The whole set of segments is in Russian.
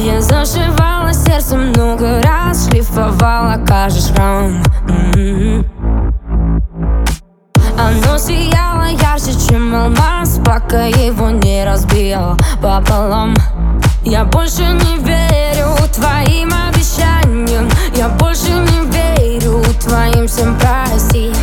Я зашивала сердце много раз, шлифовала каждый шрам. Оно сияло ярче, чем алмаз, пока его не разбил пополам. Я больше не верю твоим обещаниям, я больше не верю твоим всем прости.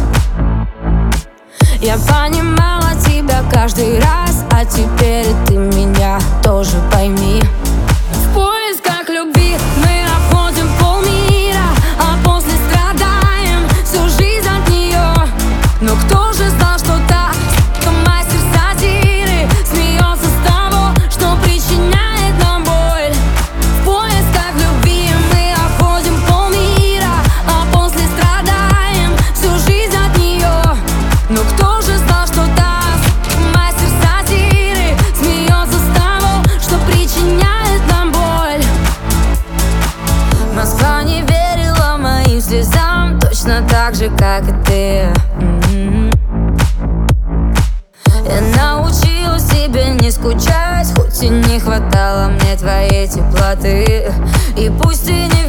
Я понимала тебя каждый раз, а теперь ты меня тоже пойми. В поисках любви мы обходим полмира, а после страдаем всю жизнь от нее. Но кто же знал, что та, что мастер сатиры, смеется с того, что причиняет нам боль. В поисках любви мы обходим полмира, а после страдаем всю жизнь от нее. Но кто же знал, что та, мастер сатиры, смеется с того, что причиняет нам боль. Москва не верила моим слезам, точно так же, как и ты. Я научилась тебе не скучать, хоть и не хватало мне твоей теплоты. И пусть ты не